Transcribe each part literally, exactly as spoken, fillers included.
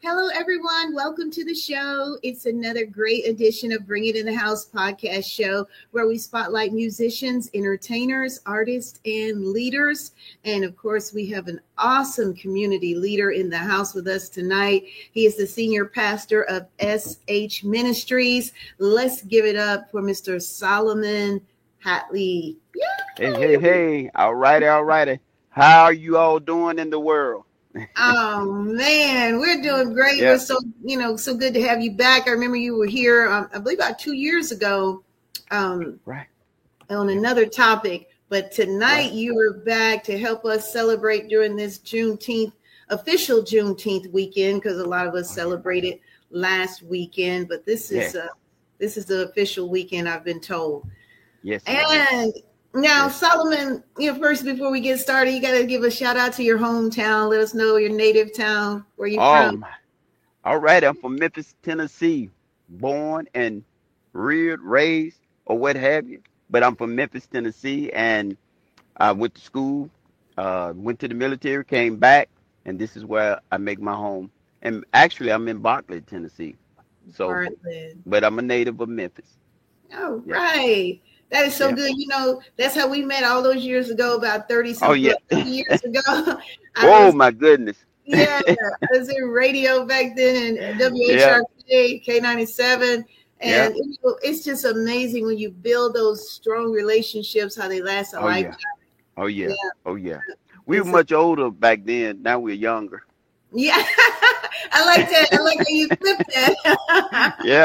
Hello, everyone. Welcome to the show. It's another great edition of Bring It in the House podcast show where we spotlight musicians, entertainers, artists, and leaders. And of course, we have an awesome community leader in the house with us tonight. He is the senior pastor of S H Ministries. Let's give it up for Mister Solomon Hatley. Hey, hey, hey. All righty, all righty. How are you all doing in the world? Oh man, we're doing great. Yeah. We're so you know so good to have you back. I remember you were here, um, I believe, about two years ago, um, Right. on another topic. But tonight Right. you are back to help us celebrate during this Juneteenth, official Juneteenth weekend, because a lot of us celebrated last weekend. But this is Yes. uh, this is the official weekend, I've been told. Yes. ma'am. And now, Yes. Solomon, you know, first, before we get started, you got to give a shout out to your hometown. Let us know your native town, where you're Oh, from. my. All right. I'm from Memphis, Tennessee, born and reared, raised, or what have you. But I'm from Memphis, Tennessee, and I went to school, uh, went to the military, came back, and this is where I make my home. And actually, I'm in Barclay, Tennessee. So, Bartlett. but I'm a native of Memphis. Oh, Yeah. right. That is so Yeah. good. You know, that's how we met all those years ago, about thirty Oh, some yeah. years ago. I Oh, was, my goodness. yeah, I was in radio back then and W H Yeah. R K, K ninety-seven. Yeah. And you know, it's just amazing when you build those strong relationships, how they last a Oh, yeah. lifetime. Oh, yeah. Yeah. Oh, yeah. We were It's a- much older back then. Now we're younger. Yeah, I like that. I like how you flip that. Yeah.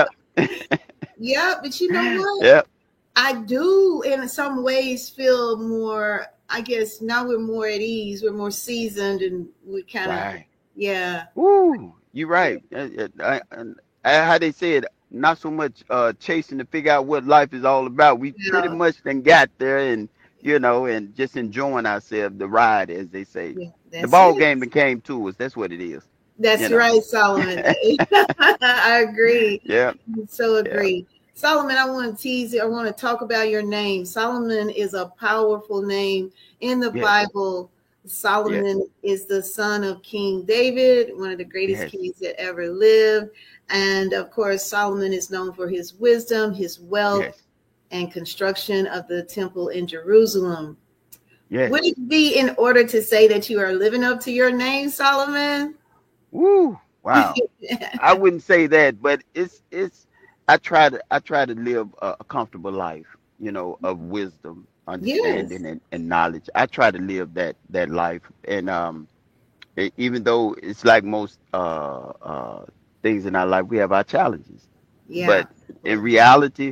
Yeah, but you know what? Yeah. I do, in some ways, feel more. I guess now we're more at ease. We're more seasoned, and we kind of, Right. yeah, Woo. You're right. Uh, uh, I, I, how they said, not so much uh, chasing to figure out what life is all about. We pretty yeah, much then got there and, you know, and just enjoying ourselves, the ride, as they say. yeah. The That's ball it. game became to us. That's what it is. That's You know. right, Solomon. I agree. Yeah. So Yeah. agree. Solomon, I want to tease you. I want to talk about your name. Solomon is a powerful name in the Yes. Bible. Solomon is the son of King David, one of the greatest Yes. kings that ever lived. And of course, Solomon is known for his wisdom, his wealth, Yes. and construction of the temple in Jerusalem. Yes. Would it be in order to say that you are living up to your name, Solomon? Woo. Wow. I wouldn't say that, but it's it's. I try to I try to live a, a comfortable life, you know, of wisdom, understanding, Yes. and, and knowledge. I try to live that that life, and um, e- even though it's like most uh uh things in our life, we have our challenges. Yeah. But in reality,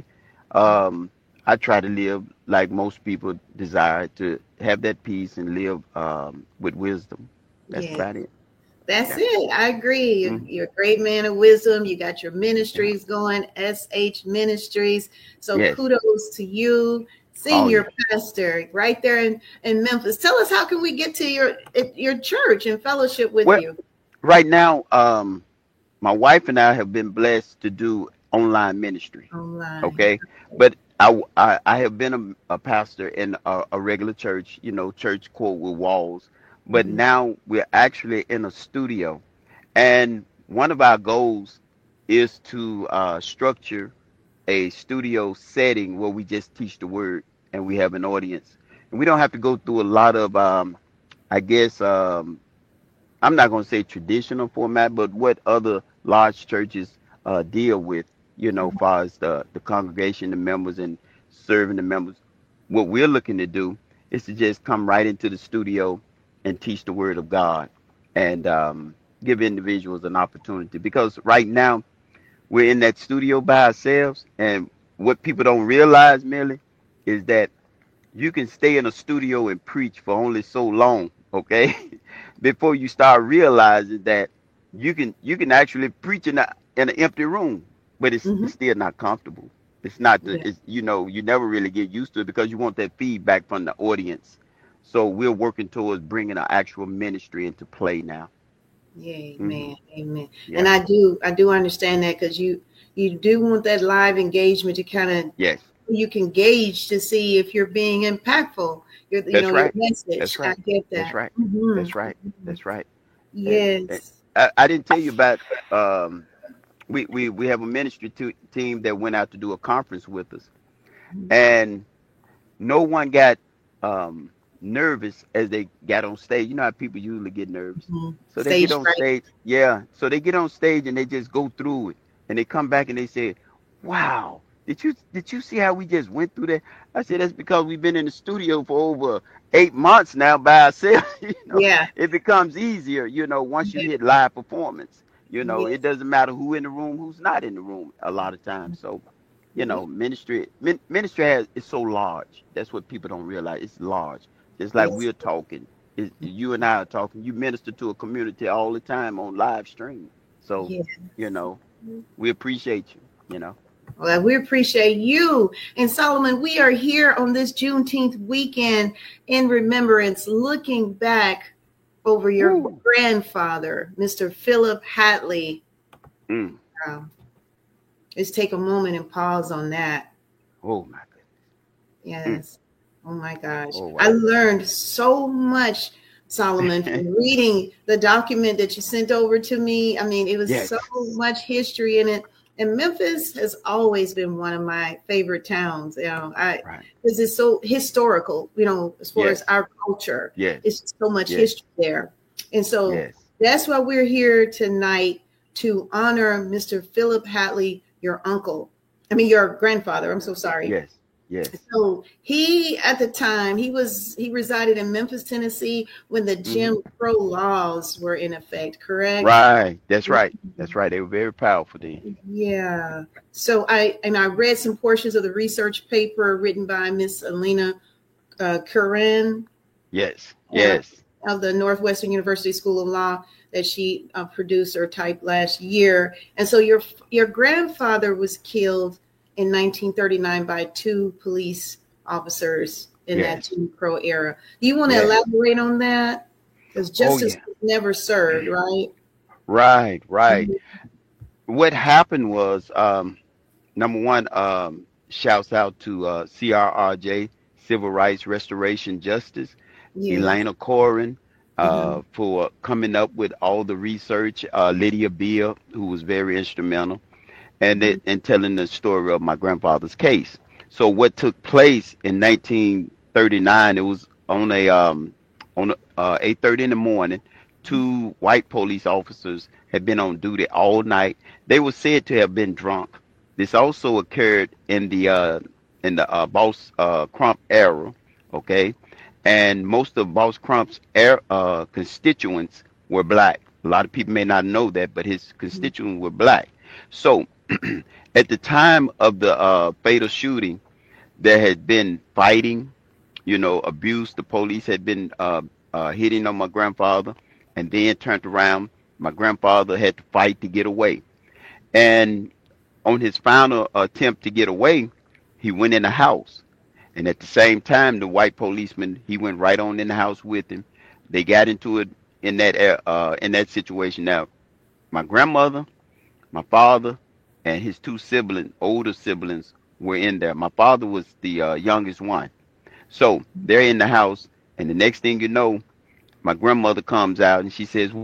um, I try to live like most people desire to have that peace and live um with wisdom. That's Yeah. about it. That's Yeah. it. I agree. You're, Mhm. you're a great man of wisdom. You got your Yeah. ministries going, S H Ministries. So Yes. kudos to you, Oh senior yeah. pastor, right there in, in Memphis. Tell us, how can we get to your your church and fellowship with Well, you right now, um, my wife and I have been blessed to do online ministry. online? Okay, but I I, I have been a, a pastor in a, a regular church, you know, church quote with walls. But Mhm. now we're actually in a studio, and one of our goals is to uh, structure a studio setting where we just teach the word and we have an audience, and we don't have to go through a lot of um, I guess um, I'm not going to say traditional format, but what other large churches uh, deal with, you know, far as the, the congregation, the members, and serving the members. What we're looking to do is to just come right into the studio and teach the word of God and um, give individuals an opportunity. Because right now, we're in that studio by ourselves. And what people don't realize, Millie, is that you can stay in a studio and preach for only so long, okay? Before you start realizing that you can you can actually preach in a, in an empty room, but it's Mhm. it's still not comfortable. It's not the Yeah. it's you know you never really get used to it because you want that feedback from the audience. So we're working towards bringing an actual ministry into play now. Yeah, Hmm. amen, amen. And Yeah. I do, I do understand that, because you, you do want that live engagement to kind of, Yes. you can gauge to see if you're being impactful. Your, you That's know, your right. message. That's I right. get That's that. right. Mhm. That's right. That's right. And, and Yes. I, I didn't tell you about um we we we have a ministry to, team that went out to do a conference with us, and no one got um nervous as they got on stage. You know how people usually get nervous. Mhm. So they get Stage on fright. stage, yeah. So they get on stage and they just go through it. And they come back and they say, wow, did you did you see how we just went through that? I said, that's because we've been in the studio for over eight months now by ourselves. You know, Yeah. it becomes easier, you know, once you Yeah. hit live performance. You know, Yeah. it doesn't matter who in the room, who's not in the room a lot of times. So you Yeah. know, ministry min, ministry has is so large. That's what people don't realize. It's large. Just like Yes. we're talking, is you and I are talking. You minister to a community all the time on live stream. So, Yes. you know, we appreciate you. You know. Well, we appreciate you. And Solomon, we are here on this Juneteenth weekend in remembrance, looking back over your Woo. grandfather, Mister Philip Hatley. Mm. Um, let's take a moment and pause on that. Oh my goodness. Mm. Yes. Oh my gosh. Oh I wow. learned so much, Solomon, from reading the document that you sent over to me. I mean, it was Yes. so much history in it. And Memphis has always been one of my favorite towns. You know, I Right. because it's so historical, you know, as far Yes. as our culture. Yes. It's so much Yes. history there. And so Yes. that's why we're here tonight, to honor Mister Philip Hatley, your uncle. I mean, your grandfather. I'm so sorry. Yes. Yes. So he, at the time, he was he resided in Memphis, Tennessee, when the Jim Mm-hmm. Crow laws were in effect. Correct? Right. That's right. That's right. They were very powerful then. Yeah. So I and I read some portions of the research paper written by Miss Alina uh, Curran Yes. uh, Yes. of the Northwestern University School of Law that she uh, produced or typed last year. And so your your grandfather was killed in nineteen thirty-nine by two police officers in that Yes. Jim Crow era. Do you want to Yes. elaborate on that? Because Oh justice yeah. was never served, right? Right. Right. Mhm. What happened was, um, number one, um, shouts out to uh, C R R J, Civil Rights Restoration Justice, Yes. Elena Corin, Mhm. uh, for coming up with all the research, uh, Lydia Beer, who was very instrumental, and Mhm. it, and telling the story of my grandfather's case. So what took place in nineteen thirty-nine, it was on a um, on uh, eight thirty in the morning. Two white police officers had been on duty all night. They were said to have been drunk. This also occurred in the uh, in the uh, Boss uh, Crump era, okay? And most of Boss Crump's air, uh, constituents were black. A lot of people may not know that, but his constituents were black. So at the time of the uh, fatal shooting, there had been fighting, you know, abuse. The police had been uh, uh, hitting on my grandfather, and then turned around. My grandfather had to fight to get away. And on his final attempt to get away, he went in the house. And at the same time, the white policeman, he went right on in the house with him. They got into it in that uh, uh, in that situation. Now, my grandmother, my father, and his two siblings, older siblings, were in there. My father was the uh, youngest one. So they're in the house, and the next thing you know, my grandmother comes out and she says,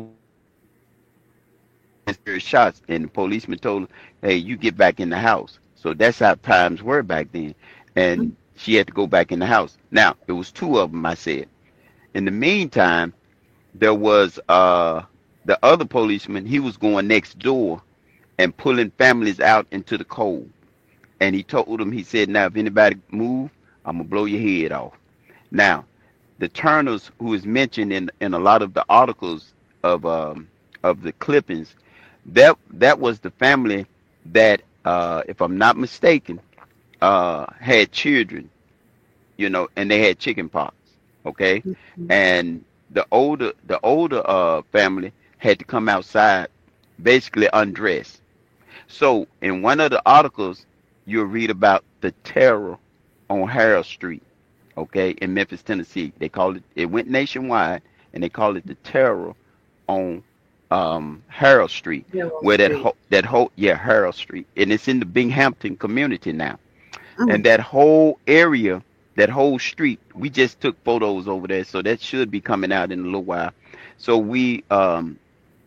"There's shots." And the policeman told her, "Hey, you get back in the house." So that's how times were back then. And she had to go back in the house. Now, it was two of them, I said. In the meantime, there was uh, the other policeman. He was going next door and pulling families out into the cold. And he told them, he said, "Now, if anybody move, I'm going to blow your head off." Now, the Turners, who is mentioned in, in a lot of the articles of um, of the clippings, that that was the family that, uh, if I'm not mistaken, uh, had children, you know, and they had chicken pox. Okay, and the older the older uh, family had to come outside, basically undressed. So in one of the articles, you'll read about the terror on Harold Street, okay, in Memphis, Tennessee. They call it, it went nationwide, and they call it the terror on um, Harold Street, Harold where that Street. whole, that whole, yeah, Harold Street, and it's in the Binghamton community now. And Mm. that whole area, that whole street, we just took photos over there, so that should be coming out in a little while. So we um,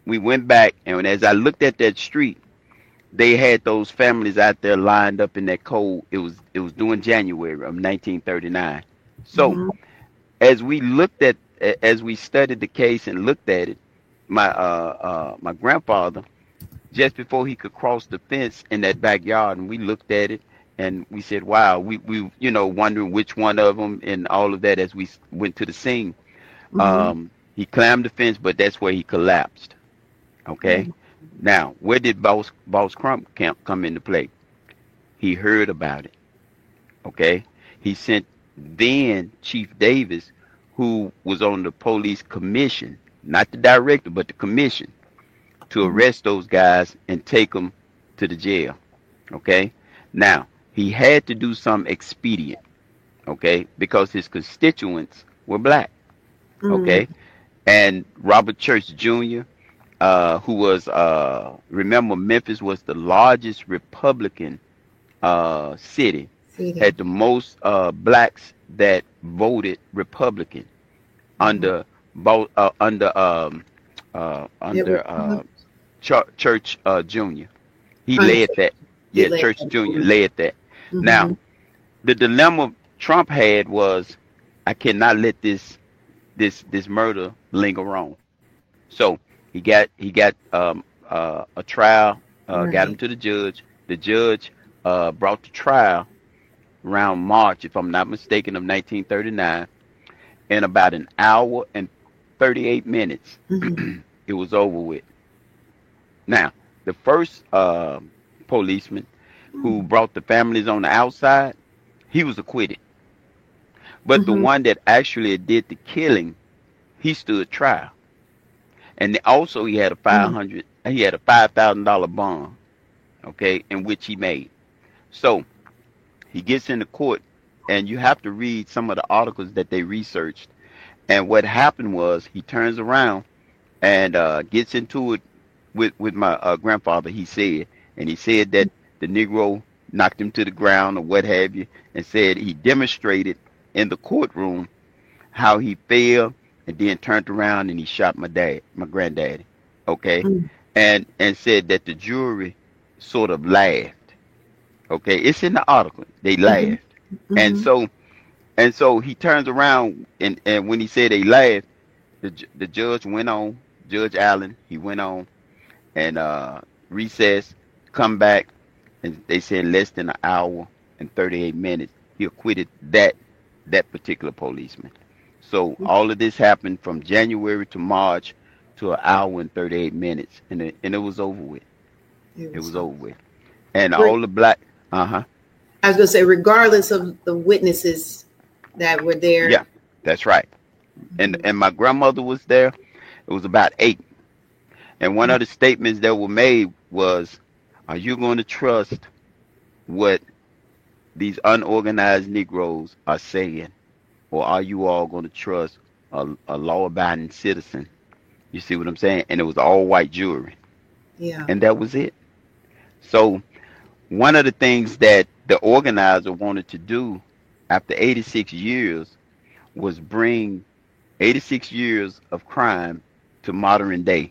we went back, and as I looked at that street, they had those families out there lined up in that cold. It was it was during January of nineteen thirty-nine. So Mm-hmm. as we looked at as we studied the case and looked at it, my uh, uh my grandfather, just before he could cross the fence in that backyard, and we looked at it and we said, wow, we we you know wondering which one of them and all of that as we went to the scene. Mm-hmm. Um, he climbed the fence, but that's where he collapsed. Okay. Now, where did Boss Boss Crump Camp come into play? He heard about it. Okay. He sent then Chief Davis, who was on the police commission, not the director, but the commission, to arrest those guys and take them to the jail. Okay. Now, he had to do some expedient. Okay. Because his constituents were black. Okay. And Robert Church Junior, uh, who was, uh, remember, Memphis was the largest Republican uh, city, See had the most uh, blacks that voted Republican under both uh, under um, uh, under uh, Ch- Church uh, Junior. He Under- led that. he Yeah, led Church that. Junior led that. Mhm. Now, the dilemma Trump had was, I cannot let this this this murder linger on. So he got he got um, uh, a trial, uh, got him Right. to the judge. The judge uh, brought the trial around March, if I'm not mistaken, of nineteen thirty-nine. In about an hour and thirty-eight minutes, Mhm. it was over with. Now, the first uh, policeman who brought the families on the outside, he was acquitted. But the Mhm. one that actually did the killing, he stood trial. And also he had a five hundred, he had a five thousand dollar bond, okay, in which he made. So he gets into court, and you have to read some of the articles that they researched. And what happened was he turns around and uh, gets into it with with my uh, grandfather. He said, and he said that the Negro knocked him to the ground or what have you, and said he demonstrated in the courtroom how he fell and then turned around and he shot my dad, my granddaddy. Okay, Mhm. and and said that the jury sort of laughed. Okay, it's in the article. They laughed, and Mhm. so and so he turns around and and when he said they laughed, the ju- the judge went on, Judge Allen. He went on and uh, recessed, come back, and they said less than an hour and thirty-eight minutes he acquitted that that particular policeman. So all of this happened from January to March to an hour and thirty-eight minutes, and it, and it was over with. It was over with. And Re- all the black, uh huh, I was going to say, regardless of the witnesses that were there. yeah, that's right. And and my grandmother was there. It was about eight. And one of the statements that were made was, "Are you going to trust what these unorganized Negroes are saying, or are you all going to trust a, a law-abiding citizen?" You see what I'm saying? And it was all white jury, Yeah. and that was it. So one of the things that the organizer wanted to do after eighty-six years was bring eighty-six years of crime to modern day,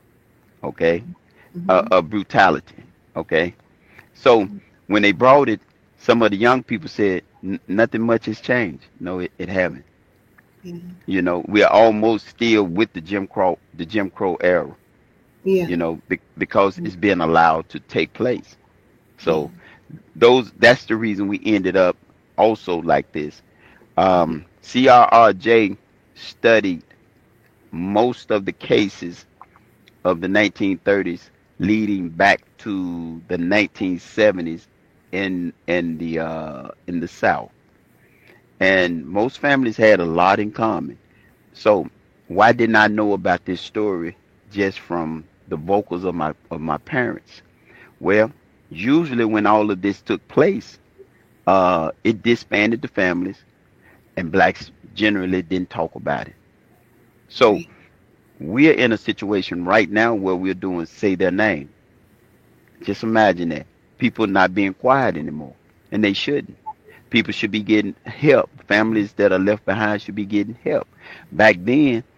okay, Mhm. uh, of brutality, okay. So when they brought it, some of the young people said, "N- nothing much has changed." No, it, it haven't. Yeah. You know, we're almost still with the Jim Crow, the Jim Crow era. Yeah. You know, be, because it's been allowed to take place. So those that's the reason we ended up also like this. Um, C R R J studied most of the cases of the nineteen thirties leading back to the nineteen seventies in in the uh, in the South, and most families had a lot in common. So why didn't I know about this story just from the vocals of my of my parents? Well, usually when all of this took place, uh, it disbanded the families, and blacks generally didn't talk about it. So we're in a situation right now where we're doing say their name. Just imagine that. People not being quiet anymore, and they shouldn't. People should be getting help. Families that are left behind should be getting help. Back then,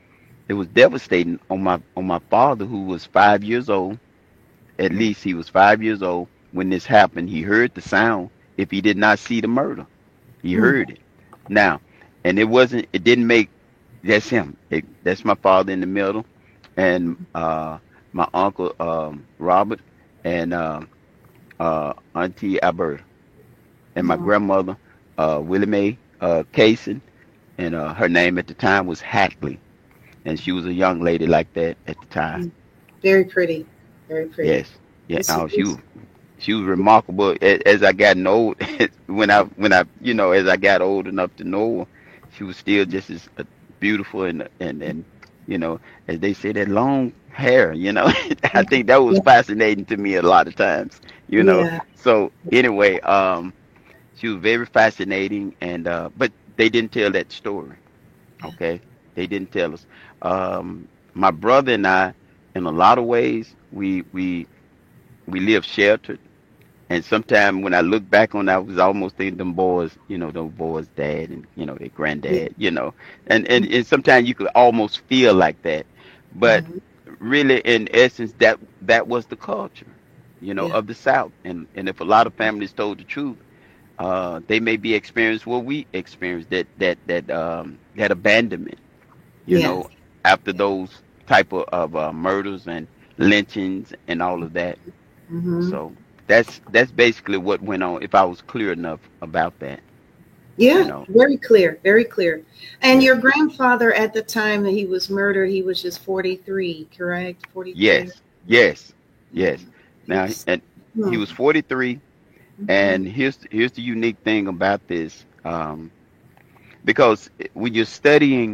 it was devastating on my on my father, who was five years old. At least he was five years old when this happened. He heard the sound. If he did not see the murder, he Mm. heard it. Now, and it wasn't. It didn't make. That's him. It, that's my father in the middle, and uh, my uncle um, Robert, and uh, uh, Auntie Alberta, and my Oh, grandmother, uh, Willie Mae uh, Kaysen, and uh, her name at the time was Hackley, and she was a young lady like that at the time. mm. Very pretty. Very pretty. Yes, yeah. It's, Oh, she it's, was she was remarkable as, as I got old. when I when I you know as I got old enough to know her, she was still just as uh, beautiful and and and you know as they say, that long hair. You know, I think that was yeah. fascinating to me a lot of times. You know, Yeah. so anyway, um, she was very fascinating, and uh, but they didn't tell that story. Okay, they didn't tell us. Um, my brother and I, in a lot of ways, we we we live sheltered. And sometimes when I look back on that, I was almost thinking them boys, you know, those boys' dad and you know their Yeah. granddad, you know, and and, and sometimes you could almost feel like that, but Mhm. really, in essence, that that was the culture, you know, Yeah. of the South. And and if a lot of families told the truth, uh, they may be experienced what we experienced, that that that um that abandonment, you Yes. know, after those type of, of uh, murders and lynchings and all of that. Hmm. So that's that's basically what went on. If I was clear enough about that, you Yeah. know. Very clear. Very clear. And Yes, your grandfather at the time that he was murdered, he was just forty-three, correct? forty-three. yes, yes, Yeah. yes. He Now, was. and he Hmm. was forty-three, Hmm. and here's here's the unique thing about this, um, because when you're studying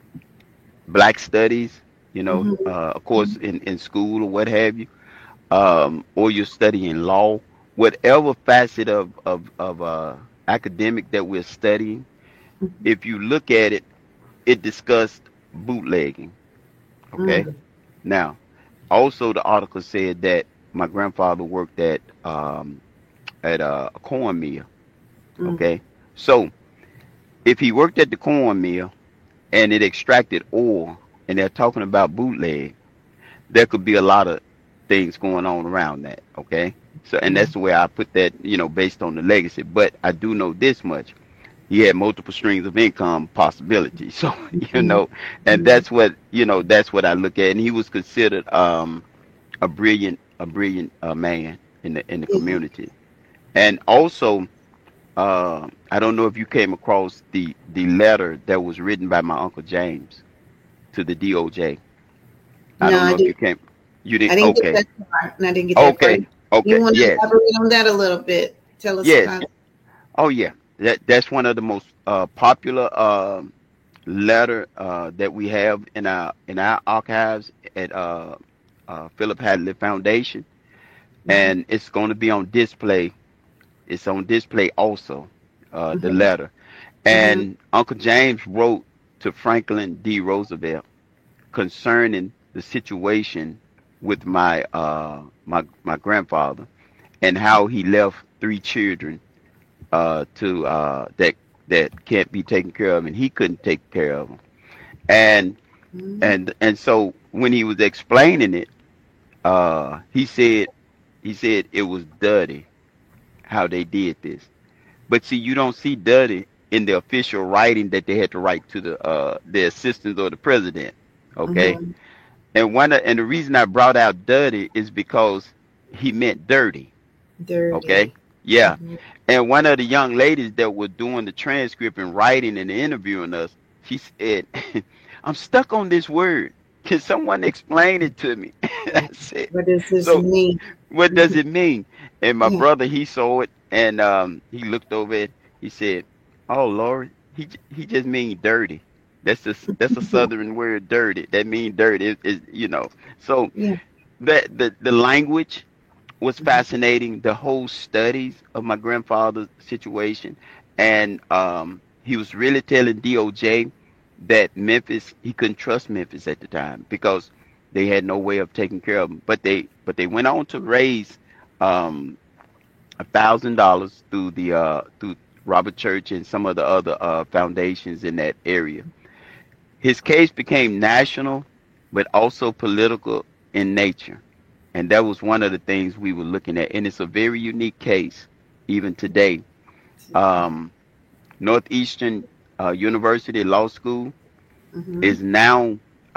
black studies, you know, Hmm. uh, of course, in in school or what have you, um, or you're studying law, whatever facet of of of uh, academic that we're studying, if you look at it, it discussed bootlegging. Okay. Hmm. Now, also the article said that my grandfather worked at um at a, a corn mill. Hmm. Okay. So if he worked at the corn mill and it extracted oil, and they're talking about bootleg, there could be a lot of things going on around that. Okay. So, and Yeah. that's the way I put that, you know, based on the legacy. But I do know this much: he had multiple streams of income possibilities. So, you Hmm. know, and that's what, you know, that's what I look at. And he was considered um a brilliant, a brilliant uh, man in the in the Yeah. community. And also, uh, I don't know if you came across the the letter that was written by my uncle James to the D O J. I No, don't I know if didn't. you came. You I didn't. didn't get Okay. that far, and I didn't get that far. Okay. You Okay. want to Yes. elaborate on that a little bit? Tell us Yes. about it. Oh yeah. That that's one of the most uh, popular um letter uh, that we have in our in our archives at uh, uh, Philip Hadley Foundation, Hmm. and it's going to be on display. It's on display also, uh, the Hmm. letter. Hmm. And Uncle James wrote to Franklin D. Roosevelt concerning the situation with my uh, my my grandfather, and how he left three children uh, to uh, that that can't be taken care of, and he couldn't take care of them. And Hmm. and and so when he was explaining it, uh, he said he said it was dirty how they did this. But see, you don't see dirty in the official writing that they had to write to the uh, the assistants or the president. Okay, Hmm. and one of, and the reason I brought out dirty is because he meant dirty. Okay, Dirty. yeah. Hmm. And one of the young ladies that were doing the transcript and writing and interviewing us, she said, "I'm stuck on this word. Can someone explain it to me?" I said, What does this "So mean? what Hmm. does it mean?" And my Yeah. brother, he saw it, and um, he looked over it. He said, "Oh Lord, he j- he just mean dirty. That's a that's a southern word, dirty. That mean dirty. It, it, you know." So Yeah. that the the language was Hmm. fascinating. The whole studies of my grandfather's situation, and um, he was really telling D O J that Memphis, he couldn't trust Memphis at the time because they had no way of taking care of him. But they but they went on to raise um a thousand dollars through the uh through Robert Church and some of the other uh foundations in that area. His case became national, but also political in nature. And that was one of the things we were looking at. And it's a very unique case, even today. Um, Northeastern uh, University Law School Mm-hmm. is now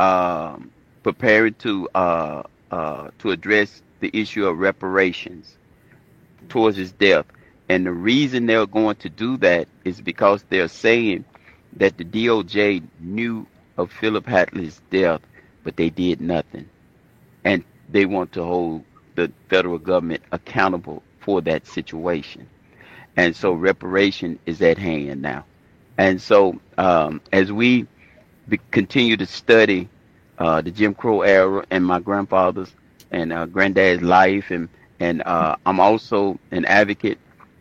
um, prepared to uh, uh, to address the issue of reparations towards his death. And the reason they're going to do that is because they're saying that the D O J knew of Philip Hatley's death, but they did nothing. And they want to hold the federal government accountable for that situation. And so reparation is at hand now. And so um, as we be, continue to study uh, the Jim Crow era and my grandfather's and uh, granddad's life, and and uh, I'm also an advocate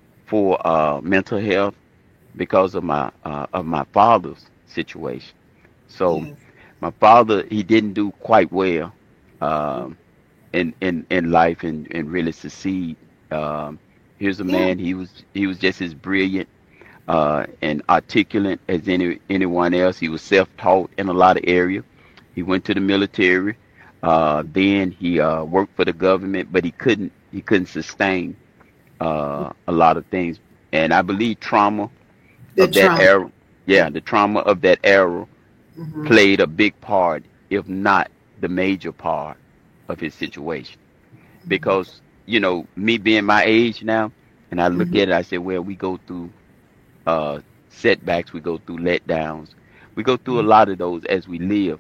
for uh, mental health because of my uh, of my father's situation. So Yes. my father, he didn't do quite well um, in in in life and and really succeed. Um, here's a Yeah. man. He was he was just as brilliant uh, and articulate as any anyone else. He was self-taught in a lot of areas. He went to the military. Uh, then he uh, worked for the government, but he couldn't he couldn't sustain uh, a lot of things. And I believe trauma The of that trauma. era, yeah, the trauma of that era Mm-hmm. played a big part, if not the major part of his situation. Because, you know, me being my age now, and I look Mm-hmm. at it, I say, well, we go through uh, setbacks, we go through letdowns, we go through a lot of those as we live.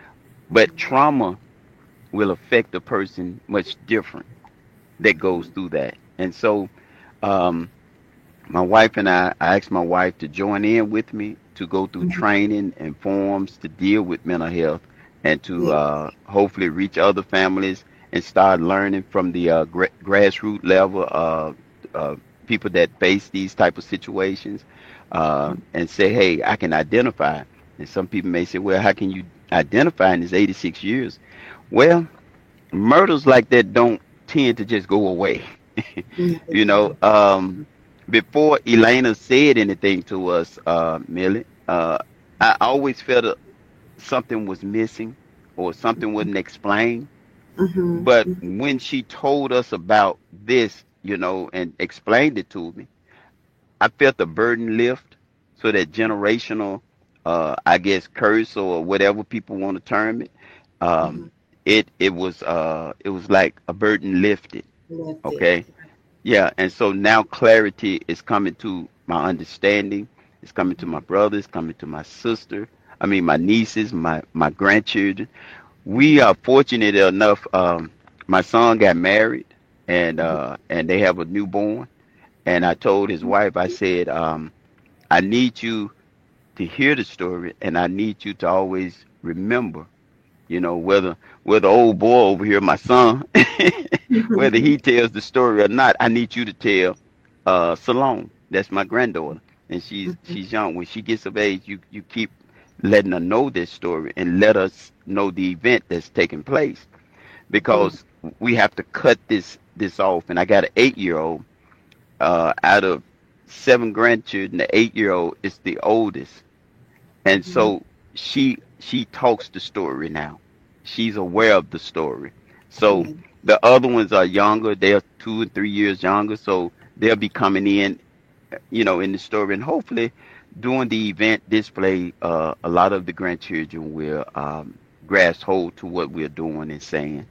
But trauma will affect a person much different that goes through that. And so, um, my wife and I, I asked my wife to join in with me to go through Mm-hmm. training and forums to deal with mental health and to Yeah. uh, hopefully reach other families and start learning from the uh, gra- grassroots level, uh, uh, people that face these type of situations, uh, and say, hey, I can identify. And some people may say, well, how can you identify in this eighty-six years? Well, murders like that don't tend to just go away. Yeah, they You know, don't. um, before Elena said anything to us, uh, Millie, uh, I always felt that something was missing or something wasn't explained. Mm-hmm. But when she told us about this, you know, and explained it to me, I felt the burden lift. So that generational, uh, I guess, curse or whatever people want to term it, Mm-hmm. um, it it was uh, it was like a burden lifted. Left it. Okay. Yeah, and so now clarity is coming to my understanding. It's coming to my brothers, coming to my sister. I mean, my nieces, my my grandchildren. We are fortunate enough. Um, my son got married, and uh, and they have a newborn. And I told his wife, I said, um, I need you to hear the story, and I need you to always remember. You know, whether whether old boy over here, my son, whether Mm-hmm. he tells the story or not, I need you to tell uh Salome. That's my granddaughter. And she's she's young. When she gets of age, you you keep letting her know this story and let us know the event that's taking place. Yeah. Because we have to cut this this off. And I got an eight year old, uh out of seven grandchildren, the eight year old is the oldest. And Mm-hmm. so she she talks the story now. She's aware of the story. So Yeah. the other ones are younger. They're two and three years younger. So they'll be coming in, you know, in the story. And hopefully during the event display, uh, a lot of the grandchildren will um, grasp hold to what we're doing and saying.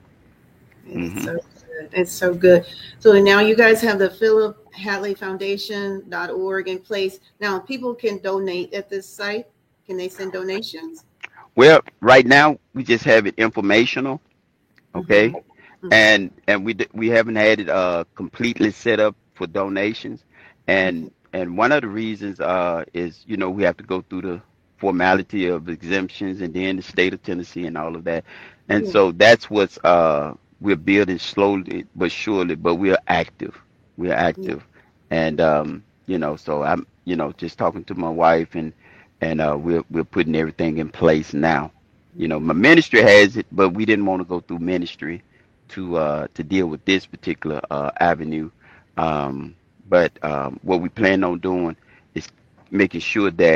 It's Hmm. so good. It's so good. So now you guys have the Philip Hatley Foundation dot org in place. Now people can donate at this site. Can they send donations? Well, right now we just have it informational, Mm-hmm. okay? Okay. and and we d- we haven't had it uh completely set up for donations, Okay. and and one of the reasons uh is, you know, we have to go through the formality of exemptions and then the state of Tennessee and all of that, and Yeah. so that's what's uh we're building slowly but surely, but we're active, we're Yeah. active, and um you know, so I'm, you know, just talking to my wife, and and uh we're we're putting everything in place now. You know, my ministry has it, but we didn't want to go through ministry to uh, to deal with this particular uh, avenue. Um, but um, what we plan on doing is making sure that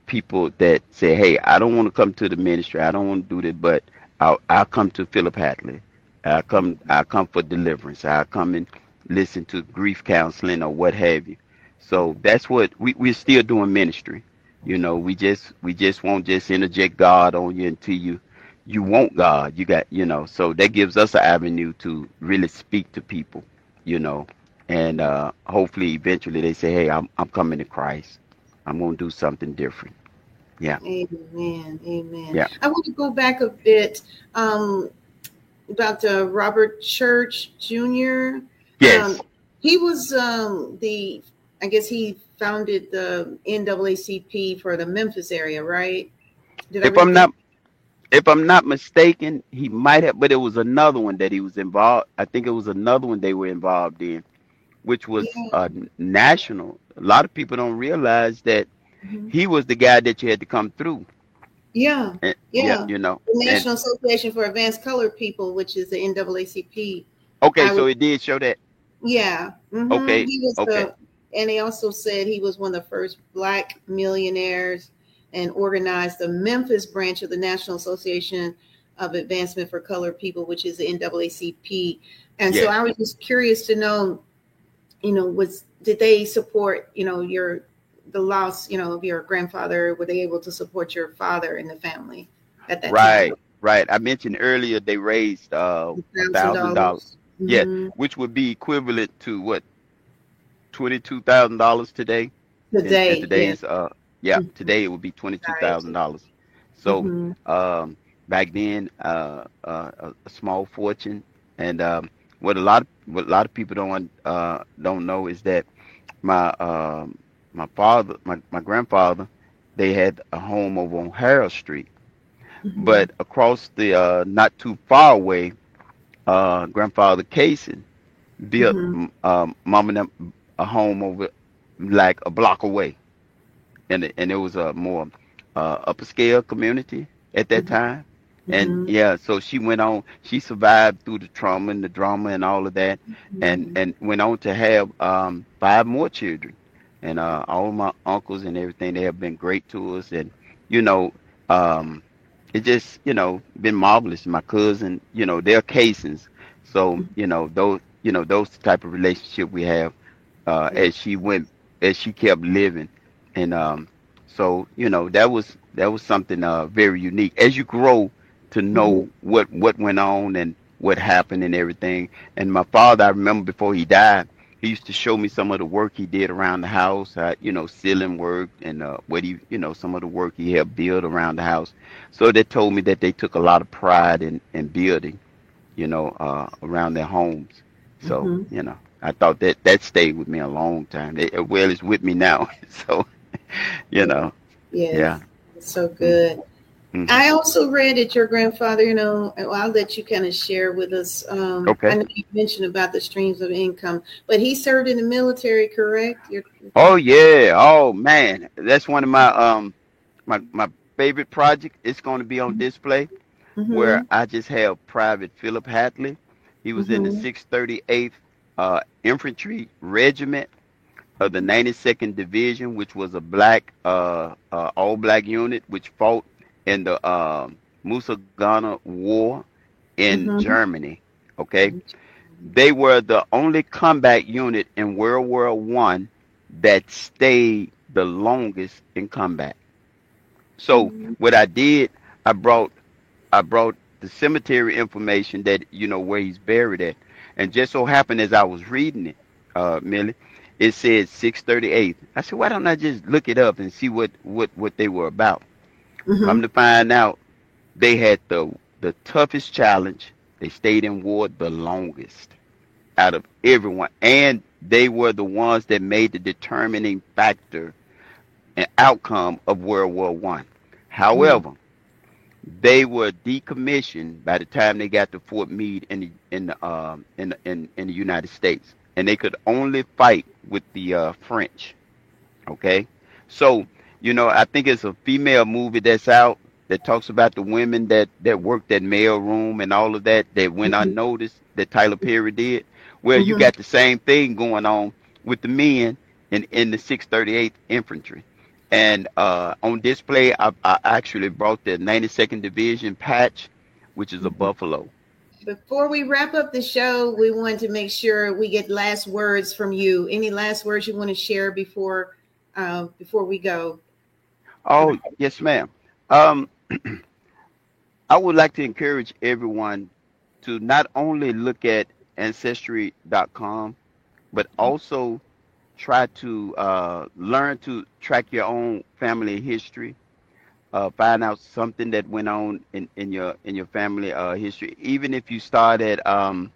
people that say, "Hey, I don't want to come to the ministry. I don't want to do this, but I'll, I'll come to Philip Hatley. I come, I come for deliverance. I come and listen to grief counseling or what have you." So that's what we we're still doing ministry. You know, we just we just won't just interject God on you until you you want God. You got, you know, so that gives us an avenue to really speak to people, you know, and uh, hopefully eventually they say, "Hey, I'm I'm coming to Christ. I'm gonna do something different." Yeah, Amen. Amen. yeah, I want to go back a bit um, about uh, Robert Church Junior Um, yes. he was um, the, I guess he founded the N double A C P for the Memphis area, right? Did I If read I'm that? not if I'm not mistaken, he might have, but it was another one that he was involved. I think it was another one they were involved in, which was Yeah. uh, national. A lot of people don't realize that Mhm. he was the guy that you had to come through. Yeah. And, yeah, Yeah. you know. The And National Association for Advanced Colored People, which is the N double A C P. okay, I was, so it did show that. yeah. hmm Okay, He was okay, the, and they also said he was one of the first Black millionaires and organized the Memphis branch of the National Association of Advancement for Colored People, which is the N double A C P. And so yes. I was just curious to know, you know, was did they support, you know, your the loss, you know, of your grandfather? Were they able to support your father and the family at that time? Right, right. I mentioned earlier they raised uh a Thousand thousand dollars. dollars. Yes, Mm-hmm. which would be equivalent to what, twenty two thousand dollars today? In, in Today, yes. today's uh yeah, Mm-hmm. today it would be twenty two thousand Society. dollars. So Mm-hmm. um back then uh, uh a, a small fortune. And um what a lot of what a lot of people don't uh don't know is that my um my father my, my grandfather, they had a home over on Harold Street. Mm-hmm. But across the uh not too far away, uh grandfather Casey built Mm-hmm. m- um mom and them a home over like a block away. And it, and it was a more uh, upper scale community at that time. And Mm-hmm. yeah, so she went on. She survived through the trauma and the drama and all of that, and Mm-hmm. and went on to have um, five more children. And uh, all my uncles and everything, they have been great to us. And you know, um, it just you know been marvelous. My cousin, you know, they're Caissons, so you know those you know those type of relationship we have uh, Yeah. as she went as she kept living. And um, so you know that was that was something uh, very unique as you grow to Mm-hmm. know what what went on and what happened and everything. And my father, I remember before he died, he used to show me some of the work he did around the house, uh, you know, ceiling work and uh, what he, you know, some of the work he had built around the house. So they told me that they took a lot of pride in in building, you know, uh, around their homes. So, Mm-hmm. you know, I thought that that stayed with me a long time. It, well, it's with me now. So, you Yeah. know, yeah. Yes. It's so Mm, good. mhm. I also read that your grandfather, you know, well, I'll let you kind of share with us. Um, I Okay. know you mentioned about the streams of income, but he served in the military, correct? Your, your Oh grandfather? yeah. Oh man, that's one of my um my my favorite project. It's going to be on display where Mm-hmm. I just have Private Philip Hatley. He was in the Mm-hmm. six thirty-eighth uh, Infantry Regiment of the ninety-second Division, which was a black, uh, uh, all black unit, which fought in the um Musagana War in Mm-hmm. Germany. Okay, they were the only combat unit in World War One that stayed the longest in combat. So Mm-hmm. what I did, I brought I brought the cemetery information that you know where he's buried at, and just so happened as I was reading it, uh, Millie, it said six thirty-eight. I said, why don't I just look it up and see what what what they were about? Mm-hmm. Come to find out, they had the the toughest challenge. They stayed in war the longest out of everyone, and they were the ones that made the determining factor and outcome of World War One. Mm-hmm. However, they were decommissioned by the time they got to Fort Meade in the in the um in the, in, in the United States, and they could only fight with the uh, French. Okay, so you know I think it's a female movie that's out that talks about the women that that worked that mail room and all of that that went unnoticed that Tyler Perry did. Well, you Mm-hmm. got the same thing going on with the men in in the six thirty-eighth Infantry. And uh, on display, I, I actually brought the ninety-second Division patch, which is a buffalo. Before we wrap up the show, we want to make sure we get last words from you. Any last words you want to share before uh, before we go? Oh, yes, ma'am. Um, I would like to encourage everyone to not only look at ancestry dot com, but also try to uh, learn to track your own family history. Uh, find out something that went on in, in your in your family uh, history. Even if you start at um,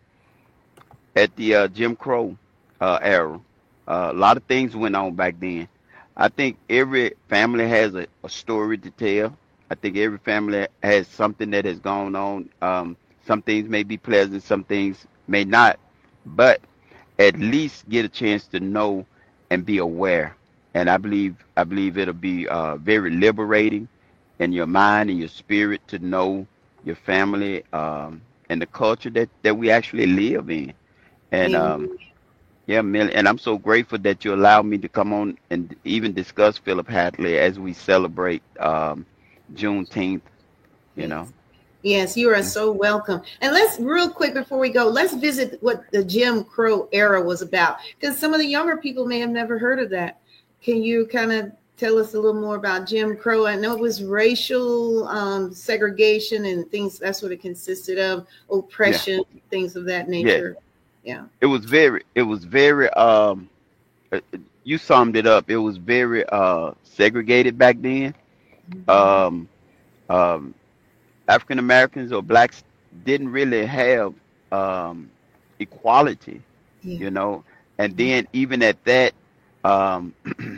at the uh, Jim Crow uh, era, uh, a lot of things went on back then. I think every family has a, a story to tell. I think every family has something that has gone on. Um, some things may be pleasant, some things may not, but at least get a chance to know and be aware. And I believe I believe it'll be uh, very liberating in your mind and your spirit to know your family um, and the culture that, that we actually live in. And um, Amen. yeah, Millie, and I'm so grateful that you allowed me to come on and even discuss Philip Hadley as we celebrate um, Juneteenth. You know. Yes. Yes, you are so welcome. And let's real quick before we go, let's visit what the Jim Crow era was about, because some of the younger people may have never heard of that. Can you kind of tell us a little more about Jim Crow? I know it was racial um, segregation and things. That's what it consisted of, Yeah. oppression, things of that Yeah. nature. Yeah. It was very. It was very. Um, uh, you summed it up. It was very uh, segregated back then. Mhm. Um, um, African Americans or blacks didn't really have um, equality, Yeah. you know. And Yeah. then even at that, um,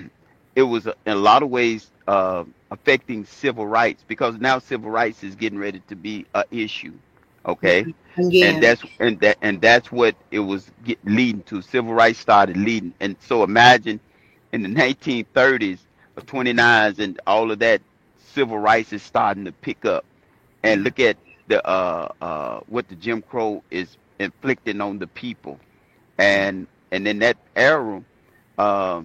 it was uh, in a lot of ways uh, affecting civil rights because now civil rights is getting ready to be a issue. Okay, and Again. that's and that and that's what it was get, leading to. Civil rights started leading, and so imagine in the nineteen thirties or twenty-nines and all of that, civil rights is starting to pick up. And Yeah. look at the uh uh what the Jim Crow is inflicting on the people. And and in that era, um,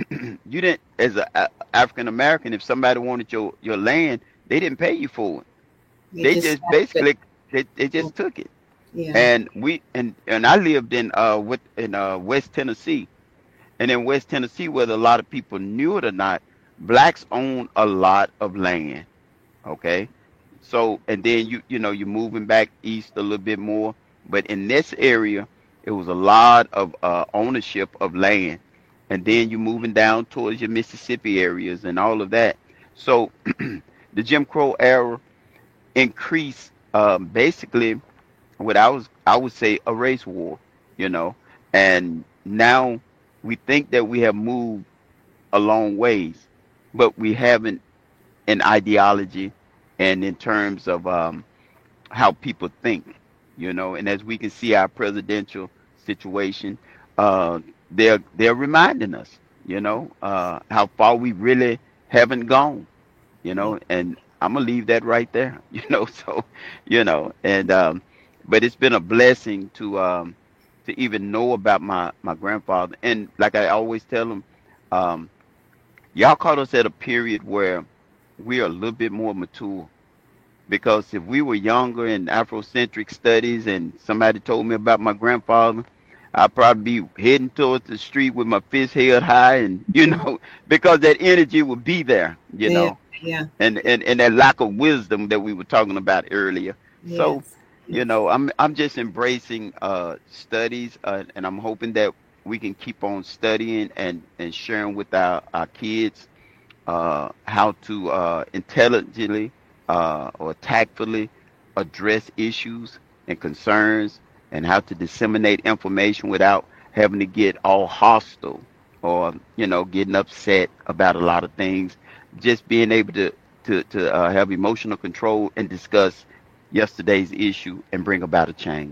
you didn't as a, a African American, if somebody wanted your your land, they didn't pay you for it. They They just just basically they, they yeah. just took it. Yeah. And we and and I lived in uh with in uh West Tennessee. And in West Tennessee, whether a lot of people knew it or not, blacks own a lot of land. Okay. So and then you you know you're moving back east a little bit more, but in this area, it was a lot of uh, ownership of land, and then you're moving down towards your Mississippi areas and all of that. So the Jim Crow era increased um, basically what I was I would say a race war, you know, and now we think that we have moved a long ways, but we haven't in ideology and in terms of um, how people think, you know. And as we can see our presidential situation, uh, they're they're reminding us, you know, uh, how far we really haven't gone, you Yeah. know. And I'm gonna leave that right there, you know. So, you know, and um, but it's been a blessing to um, to even know about my my grandfather. And like I always tell them, um, y'all caught us at a period where we are a little bit more mature because if we were younger in Afrocentric studies and somebody told me about my grandfather, I'd probably be heading towards the street with my fist held high and, you know, because that energy would be there, you Yeah. know, Yeah. and, and, and that lack of wisdom that we were talking about earlier. So, Yes. you Yes. know, I'm, I'm just embracing uh, studies uh, and I'm hoping that we can keep on studying and, and sharing with our, our kids uh, how to uh, intelligently uh, or tactfully address issues and concerns and how to disseminate information without having to get all hostile or you know getting upset about a lot of things, just being able to to, to uh, have emotional control and discuss yesterday's issue and bring about a change.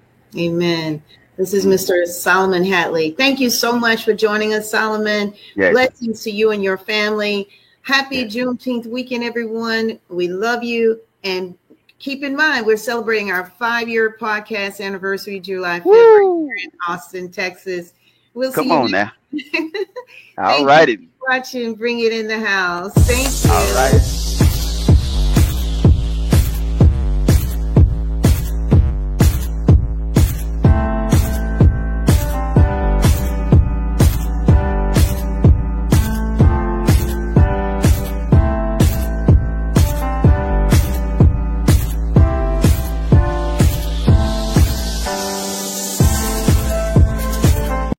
Amen. This is Mm. Mister Solomon Hatley. Thank you so much for joining us, Solomon. Yes, Blessings to you and your family. Happy yes. Juneteenth weekend, everyone. We love you. And keep in mind, we're celebrating our five-year podcast anniversary, July fifth, Woo! in Austin, Texas. We'll see Come you on next. now. All Thank you. righty. watching Bring It in the House. Thank you. All right.